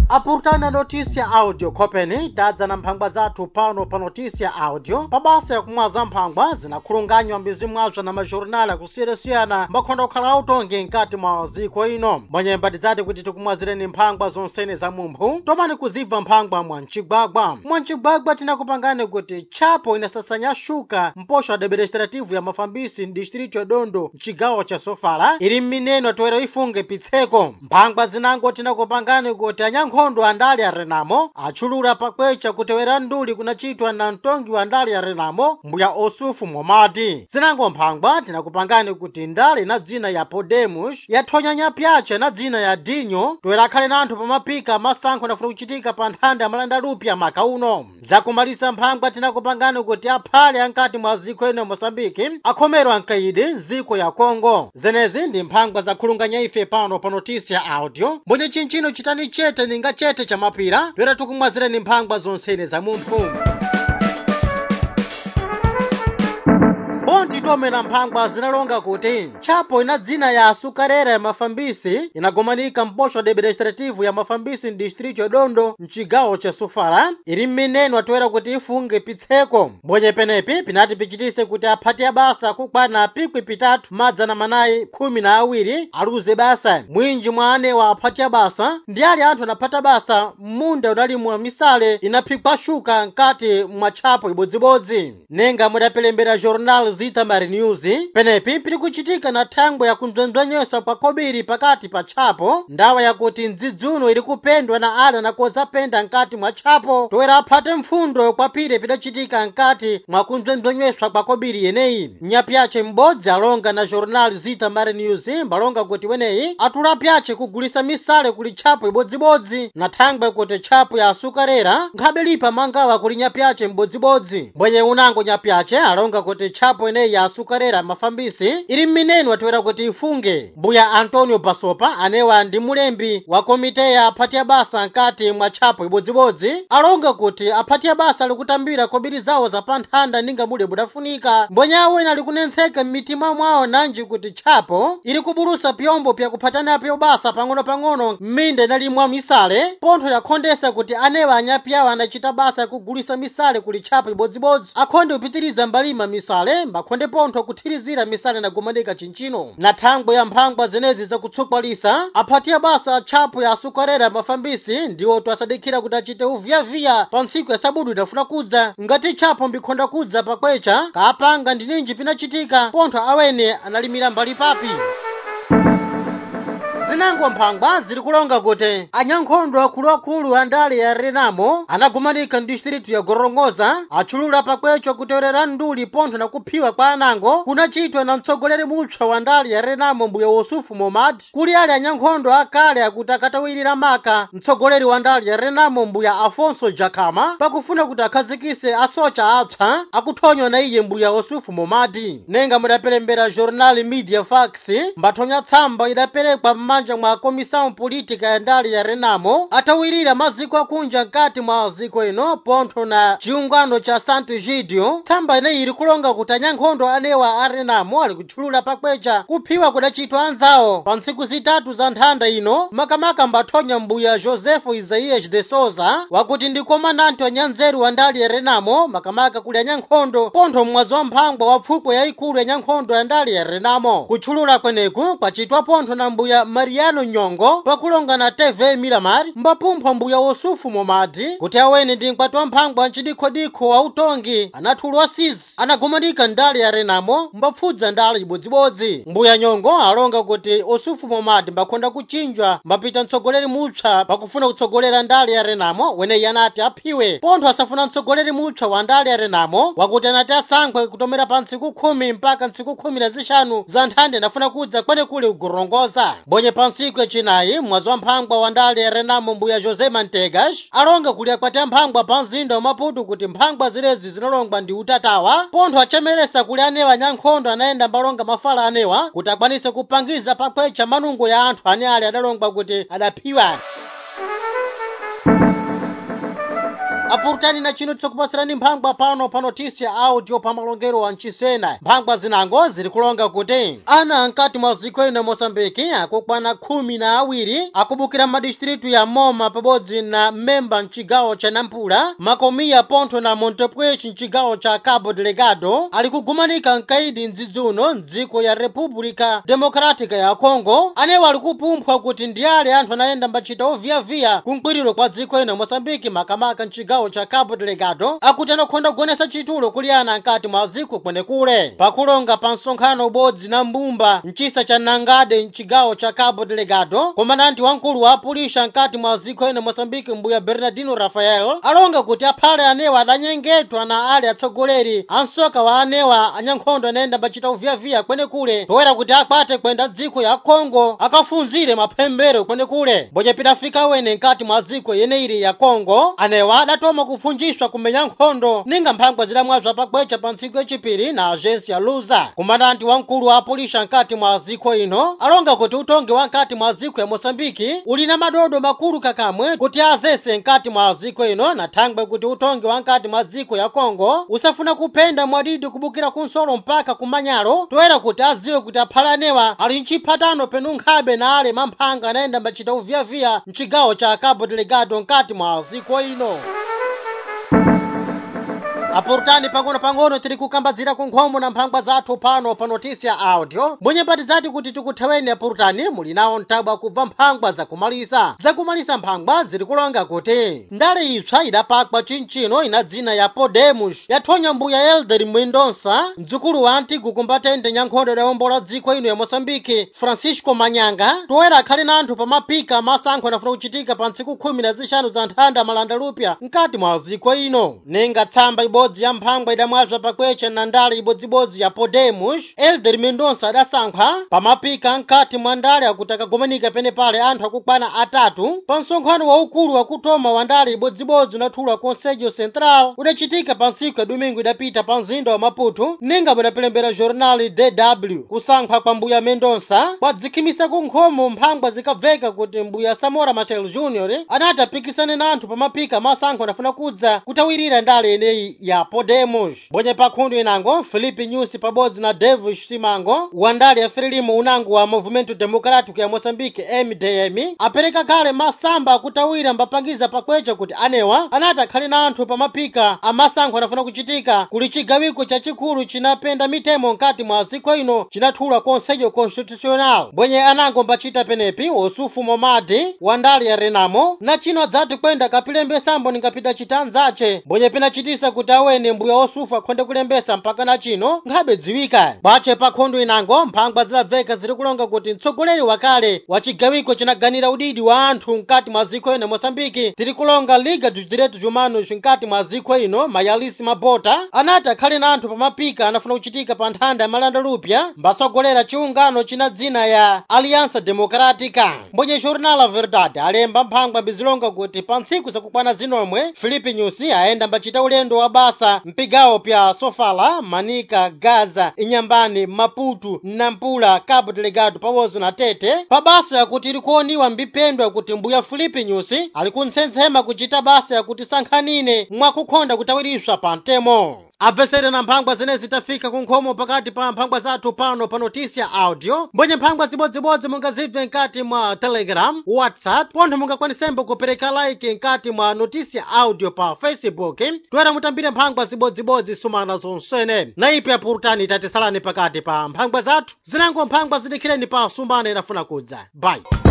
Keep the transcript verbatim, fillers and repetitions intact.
Apurtana Notícia Audio Company tadza na mphangwa zathu pano pa Notícia Audio pabasa ya kumwaza mphangwa zinakhulunganywa mbizimwazwa na majornala kusiyana-siyana mbakhondo okhala autongi nkati mwa ziko ino mwenye mbatidzati kuti tikumwazireni mphangwa zonsene za mumphu tomani kuzibva mphangwa mwa mchigwagwa mwa mchigwagwa tinakupangani kuti chapo inasasanya shuka mposho administrativu ya mafambisi distrito Dondo mchigawo cha Sofala ili mmineno toera ifunge pitseko mphangwa zinango tinakupangani kuti anyankhondo andali ya Renamo achulula pakwecha kutewera nduli kunachitwa na mtongi wa andali ya Renamo mbuya Osufu Momadi zinango mphangwa tinakupangani kuti ndali na dzina ya Podemos yathonya nyapyache na dzina ya Dinyo toera khale na anthu pamapika masankho nafuna kuchitika pa nthanda ya malanda lupya maka uno zakumalisa mphangwa tinakupangani kuti aphale ankati mwa ziko ino Mosambiki akhomero ankaidi ziko ya Kongo zenezi ndi mphangwa zakhulunganya ife pano pa Notícia Audio mbonye chinchino chitani chete ninga chete cha mapira toera tukumwazireni mphangwa zonsene za mumphu Bonti tomera mphangwa zinalonga kuti chapo ina dzina ya asukarera ya mafambisi inagomanika mposho administrativu ya mafambisi distrito Dondo mchigawo cha Sofala ili mmineno atoera kuti ifunge pitseko mbonye penepi pinati pichitise kuti aphati ya basa kukwana pikwi pitatu madza na manayi khumi na awiri aluze basa mwinji mwane wa aphati ya basa ndi ali anthu anaphata basa munda unalimwa misale inaphikwa shuka nkati mwa chapo ibodzibodzi nenga mudapelembera journal Zita Mari News penepi pili kuchitika na thangwe ya kundzondzonyesa pa kobiri pakati pa chapo ndawa yakuti ndzidzuno ili kupendwa na ala na koza penda nkati mwa chapo toera aphate mfundo kwa pile pidachitika nkati mwa kundzondzonyeswa kwa kobiri yeneyi nyapyache mbodzi alonga na journal Zita Mari News balonga kuti weneyi atulapyache kugulisa misale kuli chapo ibodzibodzi na thangwe kuti chapo ya asukarera nkhabe lipa mangawa kuli nyapyache mbodzibodzi mbwenye unango nyapyache alonga kuti chapo ene ya asukarera mafambisi ili mmineno atoera kuti ifunge mbuya Antonio Basopa anewa ndi mulembi wa komite ya aphati ya basa nkati mwa chapo ibodzibodzi alonga kuti aphati ya basa likutambira kobiri zawo za panthanda ninga mule budafunika mbonya awena likunentseka mmitima mwawo nanji kuti chapo ili kubulusa pyombo pya kuphatana pyo basa pang'ono pang'ono mminde nalimwa misale pontho yakhondesa kuti anewa anyapyawo anachita basa yakugulisa misale kuli chapo ibodzibodzi akhonde upitiriza mbalima misale mbakhonde pontho kuthirizira misale na gomanika chinchino na thangwe ya mphangwa zenezi zakutsokwalisa aphati ya basa chapo ya asukarera mafambisi ndiwo twasadikira kuti achite uviyaviya pa ntsiku ya sabudu idafuna kudza ngati chapo mbikhonda kudza pakwecha kaapanga ndi ninji pinachitika pontho awene analimira mbali papi zinango mphangwa zili kulonga kuti anyankhondo akuluakulu andali ya Renamo anagumanika ndistritu ya Gorongosa achulula pakwecho kutewerera nduli pontho na kuphiwa kwa anango kunachitwa na mtsogoleri mupsa wa andali ya Renamo mbuya Osufu Momadi kuli ali anyankhondo akale akuti akatawirira maka mtsogoleri wa andali ya Renamo mbuya Afonso Jakama pakufuna kuti akhazikise asocha apsa akuthonywa na iye mbuya Osufu Momadi nenga mudapelembera journal Media Fax mbathonya tsamba idaperekwa manja mwa komisao politika ya ndali ya Renamo atawirira maziko akunja nkati mwa ziko ino pontho na chiungano cha Santo Gidio tsamba ine ili kulonga kuti anyankhondo anewa a Renamo ali kutchulula pakwecha kuphiwa kudachitwa anzawo pa ntsiku zitatu za nthanda ino makamaka mbathonya mbuya Josepho Isaias de Souza wakuti ndi komandanti wa nyanzeru wa ndali ya Renamo makamaka kuli anyankhondo pontho mwazi wa mphangwa wa pfukwa yayikulu ya nyankhondo ya ndali ya Renamo kutchulula kweneku kwachitwa pontho na mbuya Mariano Nyongo pakulonga na T V Miramar mbapumphwa mbuya Osufu Momadi kuti awene ndi mkwatwa mphangwa nchidikhodikho wa utongi anathulwa sizi anagumanika ndali ya Renamo mbapfudza ndali ibodzibodzi mbuya Nyongo alonga kuti Osufu Momadi mbakhonda kuchinjwa mbapita mtsogoleri mupsa pakufuna kutsogolera ndali ya Renamo wene yanati aphiwe pontho asafuna mtsogoleri mupsa wa ndali ya Renamo wakuti anati asankhe kutomera pa ntsiku khumi mpaka ntsiku khumi na zishanu za nthanda nafuna kudza kwene kuli ugorongoza bonye pa ntsiku yachinayi mwazi wa mphangwa wa ndali ya Renamo mbuya Jose Mantegas alonga kuli akwati mphangwa pa mzinda wa Maputo kuti mphangwa zilezi zinalongwa ndi utatawa pontho achemeresa kuli anewa anyankhondo anaenda mbalonga mafala anewa kuti akwanise kupangiza pakwecha manungo ya anthu ane ali adalongwa kuti adaphiwa apurutani na chino tisakupasirani mphangwa pano pa Notícia Áudio pa malongero wa Nchisena. Mphangwa zinango ziri kulonga kuti ana ankati mwa dziko ino Moçambique akukwana khumi na awiri akubukira madistritu ya Moma pabodzi na Memba mchigawo cha Nampula, Makomia, Ponto na Montepuez mchigawo cha Cabo Delgado ali kugumanika nkaidi mdzidzuno mdziko ya República Democrática ya Congo, anewa ali kupumphwa kuti ndiyale anthu anayenda mbachita oviyaviya kumkwiriro kwa dziko ino Moçambique makamaka mchigawo cha Cabo Delgado akuti anakhonda kugonesa chitulo kuli ana ankati mwa dziko kwenekule. Pakulonga pa msonkhano ubodzi na mbumba mchisa cha Nangade mchigawo cha Cabo Delgado, komandanti wankulu wa apulisha nkati mwa dziko ino Moçambique mbuya Bernardino Rafael alonga kuti aphale anewa adanyengetwa na ali atsogoleri ansoka wa anewa anyankhondo anayenda mbachita uviyaviya kwenekule toera kuti akwate kwenda dziko ya Congo akafunzire mapembero kwenekule. Boja pitafika wene nkati mwa dziko yeneiri ya Congo anewa adatoma kufunjishwa kumenya nkhondo ninga mphangwa zidamwazwa pakwecha pa ntsiku yachipiri na agensi ya Luza. Komandanti wankulu wa apulisha nkati mwa dziko ino alonga kuti utongi wa nkati mwa dziko ya Moçambique uli na madodo makulu kakamwe kuti azese nkati mwa dziko ino na thangwe kuti utongi wa nkati mwa dziko ya Congo usafuna kupenda mwadidi kubukira kunsolo mpaka kumanyalo toera kuti aziwe kuti aphala anewa ali mchipatano penu nkhabe na ale mamphanga anayenda mbachita uviyaviya mchigawo cha Cabo Delgado nkati mwa dziko ino. Apurutani pang'ono pang'ono tiri kukambadzira kunkhomo na mphangwa zathu pano pa Notícia Áudio. Mbwenye mbati zati kuti tikuthaweni apurutani muli nawo mtabwa kubva mphangwa zakumalisa. Zakumalisa mphangwa ziri kulonga kuti ndale ipsa idapakwa chinchino ina dzina ya Podemos yathonya mbuya Elder Mendonça mdzukulu wa Antigo kumbatende nyankhondo idawombola dziko ino ya Moçambique Francisco Manyanga toera akhale na anthu pamapika masankho anafuna kuchitika pa ntsiku khumi na zishanu za nthanda malandalupya nkati mwa dziko ino. Ninga tsamba ibodzi ya mphangwa idamwazwa pakwecha na ndale ibodzibodzi ya Podemos Elder Mendonça adasankha pamapika nkati mwa ndale akuti akagomanika pene pale anthu akukwana atatu pa msonkhano waukulu wakutoma wa ndale ibodzibodzi unathulwa Conselho Central udachitika pa ntsiku ya Domingo idapita pa mzinda wa Maputo. Ninga mudapelembera jornal D W kusankha kwa mbuya Mendonça kwadzikhimisa kunkhomo mphangwa zikabveka kuti mbuya Samora Machel Junior anati apikisane na anthu pamapika masankho anafuna kudza kutawirira ndale eneyi ya Podemos. Mbwenye pakhundu inango Filipe Nyusi pabodzi na Davis Simango wa ndale ya Frelimo unango wa Movimento Democrático ya Moçambique M D M apereka kale masamba akutawira mbapangiza pakwecha kuti anewa anati akhale na anthu pamapika amasankho anafuna kuchitika kuli chigawiko chachikulu chinapenda mitemo nkati mwa dziko ino chinathulwa Conselho Constitucional. Mbwenye anango mbachita penepi Osufu Momadi wa ndale ya Renamo na chino adzati kwenda kapilembe sambo ningapita chitanzache. Mbwenye pena chitisa kuti awene mbuya Osufu akhonde kulembesa mpaka na chino nkhabe dziwika. Bache pakhundu inango mphangwa zidabveka ziri kulonga kuti mtsogoleri wakale wa chigawiko chinaganira udidi wa anthu nkati mwa dziko ino Moçambique tiri kulonga Liga dos Direitos Humanos nkati mwa dziko ino Mayalisi Mabota anati akhale na anthu pamapika anafuna kuchitika pa nthanda ya malandalupya mbasogolera chiungano china dzina ya Aliança Democrática. Mbwenye jornal La Verdade alemba mphangwa mbizilonga kuti pa ntsiku zakukwana zinomwe Filipe Nyusi aenda mbachita ulendo wa basa mpigawo pya Sofala, Manica, Gaza, Inyambani, Maputo, Nampula, Cabo Delgado pabodzi na Tete pa basa yakuti ilikuoniwa mbipendwa kuti mbuya Filipe Nyusi ali kuntsensema kuchita basa yakuti sankhanine mwakukhonda kutawiriswa pa mtemo. Abvesere na mphangwa zene zitafika kunkhomo pakati pa mphangwa zathu pano pa Notícia Áudio. Mbwenye mphangwa zibodzibodzi mungazibve nkati mwa Telegram, WhatsApp, pontho mungakwanisembo kupereka like nkati mwa Notícia Áudio pa Facebook toera mutambire mphangwa zibodzibodzi sumana zonsene. Na ipe apurutani tatisalani pakati pa mphangwa zathu zinango mphangwa zidikhireni pa sumbane inafuna kudza. Bye.